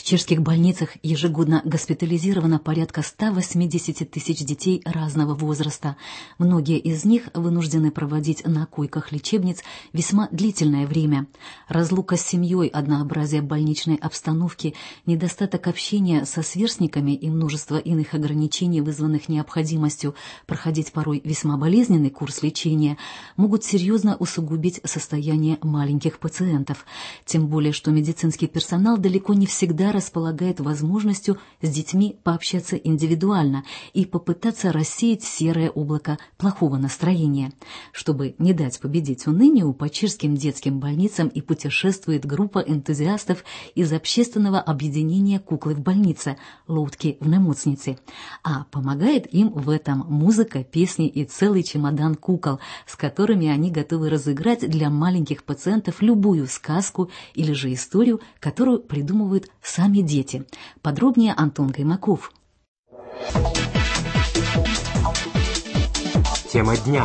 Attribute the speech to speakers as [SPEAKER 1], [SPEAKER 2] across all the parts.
[SPEAKER 1] чешских больницах ежегодно госпитализировано порядка 180 тысяч детей разного возраста. Многие из них вынуждены проводить на койках лечебниц весьма длительное время. Разлука с семьей, однообразие больничной обстановки, недостаток общения со сверстниками и множество иных ограничений, вызванных необходимостью проходить порой весьма болезненный курс лечения, могут серьезно усугубить состояние маленьких пациентов. Тем более, что медицинский персонал далеко не всегда располагает возможностью с детьми пообщаться индивидуально и попытаться рассеять серое облако плохого настроения. Чтобы не дать победить унынию, по чешским детским больницам и путешествует группа энтузиастов из общественного объединения «Куклы в больнице» «Лоутки в немоцнице». А помогает им в этом музыка, песни и целый чемодан кукол, с которыми они готовы разыграть для маленьких пациентов любую сказку или же историю, которую придумывают сами дети. Подробнее Антон Гаймаков.
[SPEAKER 2] Тема дня.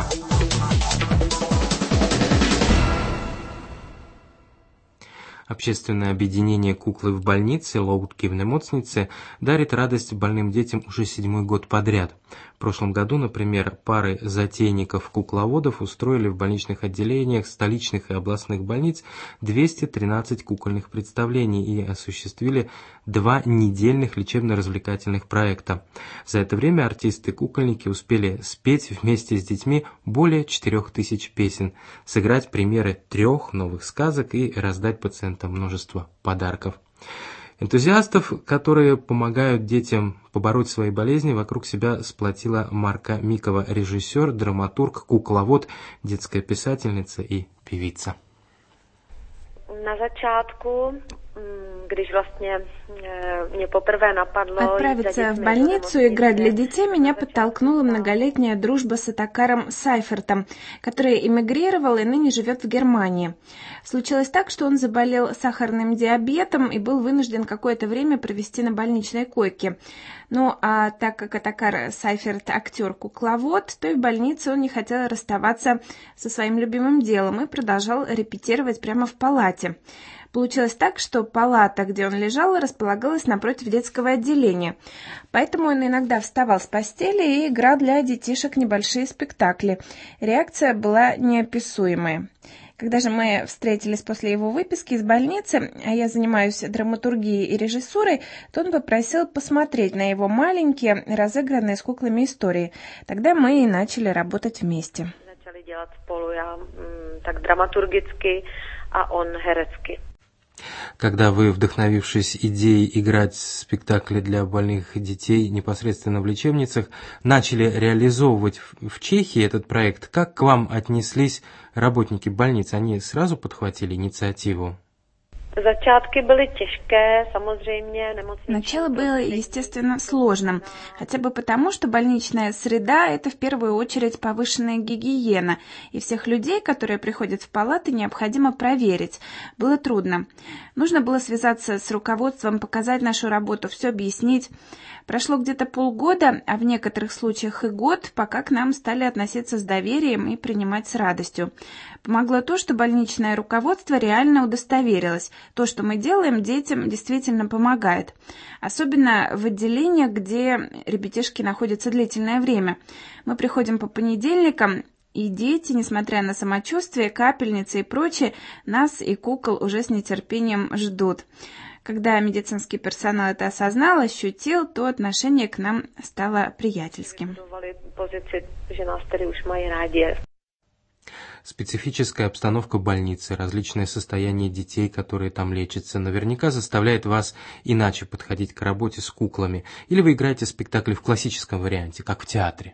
[SPEAKER 2] Общественное объединение «Куклы в больнице» «Лоутки в немоцнице» дарит радость больным детям уже 7-й год подряд. В прошлом году, например, пары затейников-кукловодов устроили в больничных отделениях столичных и областных больниц 213 кукольных представлений и осуществили 2 недельных лечебно-развлекательных проекта. За это время артисты-кукольники успели спеть вместе с детьми более 4000 песен, сыграть премьеры 3 новых сказок и раздать пациентам множество подарков. Энтузиастов, которые помогают детям побороть свои болезни, вокруг себя сплотила Марка Микова, режиссер, драматург, кукловод, детская писательница и певица.
[SPEAKER 3] На začátku, když vlastně mě poprvé napadlo
[SPEAKER 4] отправиться в больницу и играть для детей, меня подтолкнула многолетняя дружба с Отакаром Сайфертом, который эмигрировал и ныне живет в Германии. Случилось так, что он заболел сахарным диабетом и был вынужден какое-то время провести на больничной койке. Ну, а так как Отакар Сайферт актер-кукловод, то и в больнице он не хотел расставаться со своим любимым делом и продолжал репетировать прямо в палате. Получилось так, что палата, где он лежал, располагалась напротив детского отделения. Поэтому он иногда вставал с постели и играл для детишек небольшие спектакли. Реакция была неописуемая. Когда же мы встретились после его выписки из больницы, а я занимаюсь драматургией и режиссурой, то он попросил посмотреть на его маленькие, разыгранные с куклами истории. Тогда мы и начали работать вместе.
[SPEAKER 3] Начали делать спolu, я так драматургически, а он herecky.
[SPEAKER 2] Когда вы, вдохновившись идеей играть спектакли для больных детей непосредственно в лечебницах, начали реализовывать в Чехии этот проект, как к вам отнеслись работники больниц? Они сразу подхватили инициативу?
[SPEAKER 4] Начало было, естественно, сложным, хотя бы потому, что больничная среда – это в первую очередь повышенная гигиена, и всех людей, которые приходят в палаты, необходимо проверить. Было трудно. Нужно было связаться с руководством, показать нашу работу, все объяснить. Прошло где-то полгода, а в некоторых случаях и год, пока к нам стали относиться с доверием и принимать с радостью. Помогло то, что больничное руководство реально удостоверилось. То, что мы делаем, детям действительно помогает. Особенно в отделениях, где ребятишки находятся длительное время. Мы приходим по понедельникам, и дети, несмотря на самочувствие, капельницы и прочее, нас и кукол уже с нетерпением ждут. Когда медицинский персонал это осознал, ощутил, то отношение к нам стало приятельским.
[SPEAKER 2] Специфическая обстановка больницы, различное состояние детей, которые там лечатся, наверняка заставляет вас иначе подходить к работе с куклами. Или вы играете спектакли в классическом варианте, как в театре?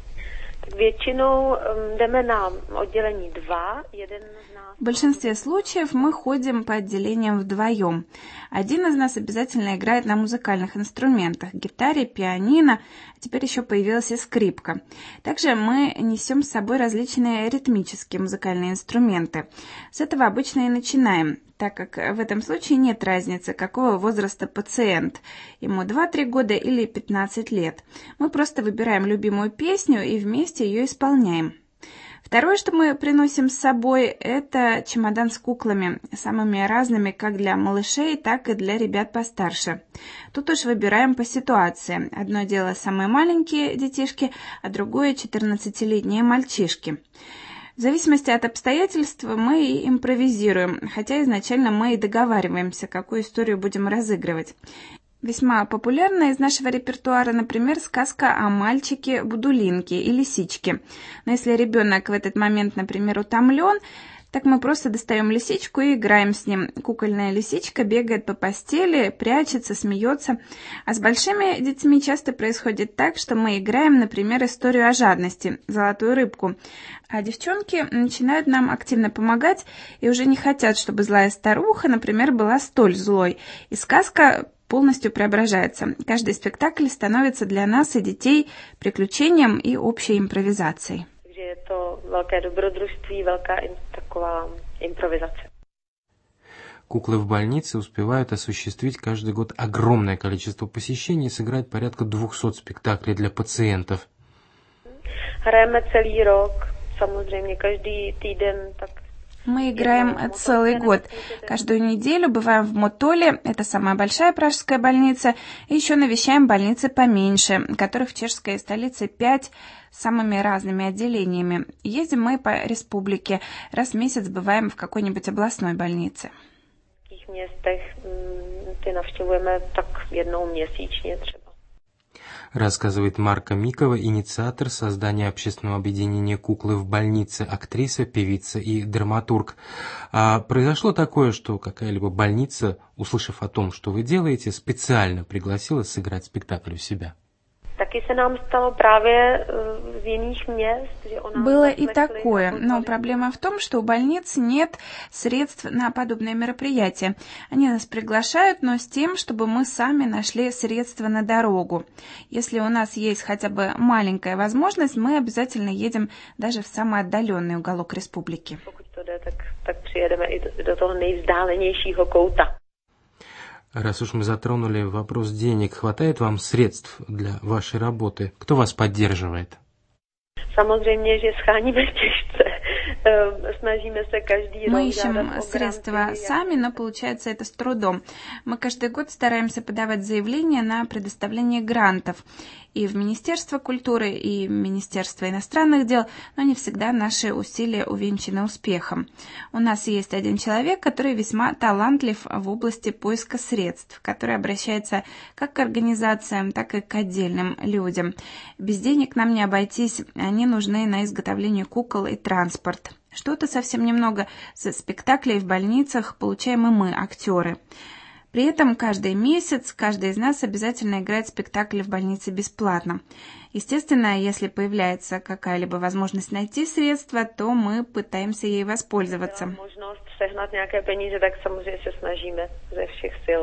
[SPEAKER 4] В большинстве случаев мы ходим по отделениям вдвоем. Один из нас обязательно играет на музыкальных инструментах – гитаре, пианино, а теперь еще появилась и скрипка. Также мы несем с собой различные ритмические музыкальные инструменты. С этого обычно и начинаем, так как в этом случае нет разницы, какого возраста пациент, ему 2-3 года или 15 лет. Мы просто выбираем любимую песню и вместе ее исполняем. Второе, что мы приносим с собой, это чемодан с куклами, самыми разными как для малышей, так и для ребят постарше. Тут уж выбираем по ситуации. Одно дело самые маленькие детишки, а другое 14-летние мальчишки. В зависимости от обстоятельств мы и импровизируем, хотя изначально мы и договариваемся, какую историю будем разыгрывать. Весьма популярна из нашего репертуара, например, сказка о мальчике Будулинке и лисичке. Но если ребенок в этот момент, например, утомлен, так мы просто достаем лисичку и играем с ним. Кукольная лисичка бегает по постели, прячется, смеется. А с большими детьми часто происходит так, что мы играем, например, историю о жадности, золотую рыбку. А девчонки начинают нам активно помогать и уже не хотят, чтобы злая старуха, например, была столь злой. И сказка полностью преображается. Каждый спектакль становится для нас и детей приключением и общей импровизацией.
[SPEAKER 3] Это великое добродружство, великая такая импровизация.
[SPEAKER 2] Куклы в больнице успевают осуществить каждый год огромное количество посещений и сыграть порядка 200 спектаклей для пациентов.
[SPEAKER 3] Hrajeme celý rok, samozřejmě každý týden, tak.
[SPEAKER 4] Мы играем целый год. Каждую неделю бываем в Мотоле, это самая большая пражская больница, и еще навещаем больницы поменьше, которых в чешской столице 5 с самыми разными отделениями. Ездим мы по республике, раз в месяц бываем в какой-нибудь областной больнице.
[SPEAKER 3] В таких местах ты навštívujeme так jednou měsíčně třeba.
[SPEAKER 2] Рассказывает Марка Микова, инициатор создания общественного объединения «Куклы в больнице», актриса, певица и драматург. А произошло такое, что какая-либо больница, услышав о том, что вы делаете, специально пригласила сыграть спектакль у себя?
[SPEAKER 3] Taky se nám stalo právě z jiných měst, že ona.
[SPEAKER 4] Было и такое, но проблема в том, что у больниц нет средств на подобные мероприятия. Они нас приглашают, но с тем, чтобы мы сами нашли средства на дорогу. Если у нас есть хотя бы маленькая возможность, мы обязательно едем даже в самый отдаленный уголок республики.
[SPEAKER 3] Pokud to jde, tak přijedeme i do toho nejvzdálenějšího kouta.
[SPEAKER 2] Раз уж мы затронули вопрос денег, хватает вам средств для вашей работы? Кто вас поддерживает?
[SPEAKER 3] Samozřejmě, že scháníme těžce. Snažíme se každý rok.
[SPEAKER 4] Мы ищем средства сами, но получается это с трудом. Мы каждый год стараемся подавать заявления на предоставление грантов и в Министерство культуры, и в Министерство иностранных дел, но не всегда наши усилия увенчаны успехом. У нас есть один человек, который весьма талантлив в области поиска средств, который обращается как к организациям, так и к отдельным людям. Без денег нам не обойтись, они нужны на изготовление кукол и транспорт. Что-то совсем немного со спектаклей в больницах получаем и мы, актеры. При этом каждый месяц каждый из нас обязательно играет спектакль в больнице бесплатно. Естественно, если появляется какая-либо возможность найти средства, то мы пытаемся ей воспользоваться.
[SPEAKER 3] Možnost sehnat nějaké peníze, tak samozřejmě se snažíme ze všech sil.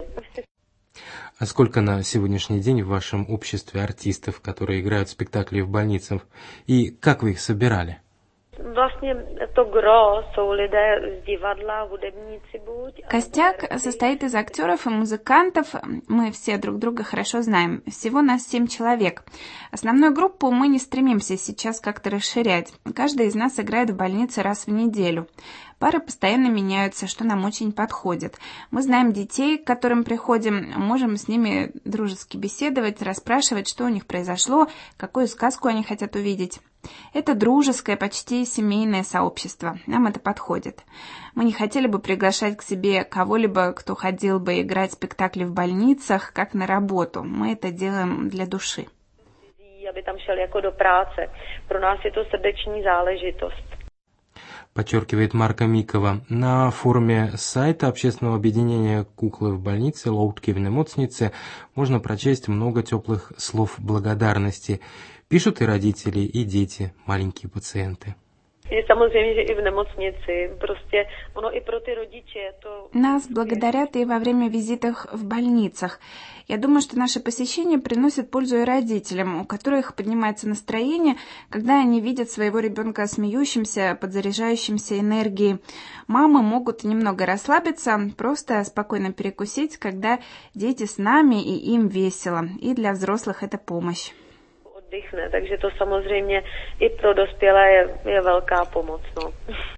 [SPEAKER 2] А сколько на сегодняшний день в вашем обществе артистов, которые играют спектакли в больницах, и как вы их собирали?
[SPEAKER 3] Vlastně to gro jsou lidé z divadla, hudebníci buď.
[SPEAKER 4] Костяк состоит из актеров и музыкантов. Мы все друг друга хорошо знаем. Всего нас 7 человек. Основную группу мы не стремимся сейчас как-то расширять. Каждый из нас играет в больнице раз в неделю. Пары постоянно меняются, что нам очень подходит. Мы знаем детей, к которым приходим, можем с ними дружески беседовать, расспрашивать, что у них произошло, какую сказку они хотят увидеть. Это дружеское, почти семейное сообщество. Нам это подходит. Мы не хотели бы приглашать к себе кого-либо, кто ходил бы играть спектакли в больницах, как на работу. Мы это делаем для души.
[SPEAKER 3] Aby tam šel jako do práce. Pro nás je to srdeční záležitost.
[SPEAKER 2] Подчеркивает Марка Микова. На форуме сайта общественного объединения «Куклы в больнице» Лоуткивне Моцнице можно прочесть много теплых слов благодарности. Пишут и родители, и дети, маленькие пациенты.
[SPEAKER 3] Samozřejmě, že i v nemocnici, prostě ono i pro ty rodiče to.
[SPEAKER 4] Нас благодарят и во время визитов в больницах. Я думаю, что наши посещения приносят пользу и родителям, у которых поднимается настроение, когда они видят своего ребенка смеющимся, подзаряжающимся энергией. Мамы могут немного расслабиться, просто спокойно перекусить, когда дети с нами и им весело. И для взрослых это помощь.
[SPEAKER 3] oddychne. Takže to samozřejmě i pro dospělé je velká pomoc. No.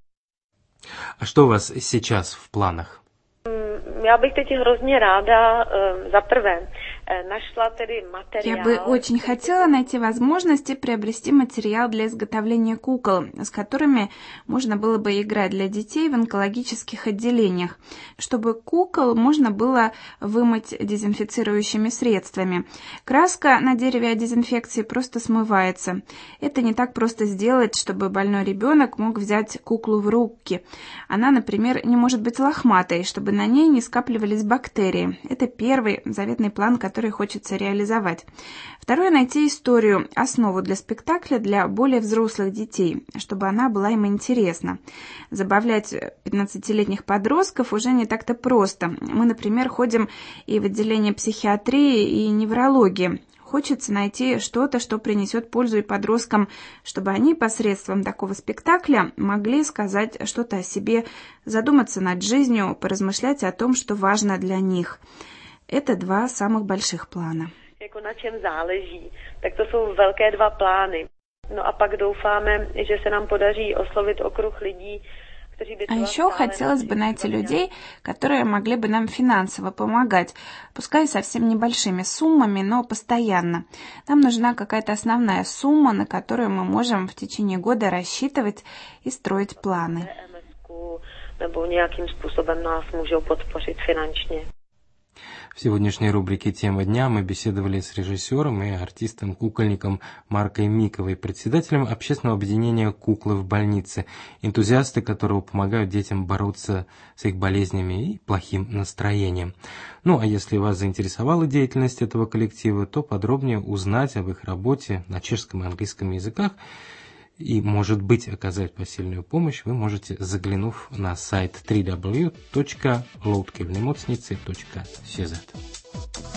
[SPEAKER 2] А что у вас сейчас в планах?
[SPEAKER 3] Já bych teď hrozně ráda za prvé нашла tedy материал.
[SPEAKER 4] Я бы очень хотела найти возможности приобрести материал для изготовления кукол, с которыми можно было бы играть для детей в онкологических отделениях, чтобы кукол можно было вымыть дезинфицирующими средствами. Краска на дереве от дезинфекции просто смывается. Это не так просто сделать, чтобы больной ребенок мог взять куклу в руки. Она, например, не может быть лохматой, чтобы на ней не скапливались бактерии. Это первый заветный план, который хочется реализовать. Второе — найти историю, основу для спектакля для более взрослых детей, чтобы она была им интересна. Забавлять 15-летних подростков уже не так-то просто. Мы, например, ходим и в отделение психиатрии и неврологии. Хочется найти что-то, что принесет пользу и подросткам, чтобы они посредством такого спектакля могли сказать что-то о себе, задуматься над жизнью, поразмышлять о том, что важно для них. Это два самых больших плана.
[SPEAKER 3] Jako na čem záleží, tak to jsou velké dva plány. No a pak doufáme, že se nám podaří oslovit okruh lidí, kteří by...
[SPEAKER 4] А еще хотелось бы найти людей, которые могли бы нам финансово помогать, пускай совсем небольшими суммами, но постоянно. Нам нужна какая-то основная сумма, на которую мы можем в течение года рассчитывать и строить планы.
[SPEAKER 3] Nebo nějakým způsobem nás můžou podpořit finančně.
[SPEAKER 2] В сегодняшней рубрике «Тема дня» мы беседовали с режиссером и артистом-кукольником Маркой Миковой, председателем общественного объединения «Куклы в больнице», энтузиасты которого помогают детям бороться с их болезнями и плохим настроением. Ну, а если вас заинтересовала деятельность этого коллектива, то подробнее узнать об их работе на чешском и английском языках и, может быть, оказать посильную помощь, вы можете, заглянув на сайт www.loutkyvnemocnice.cz.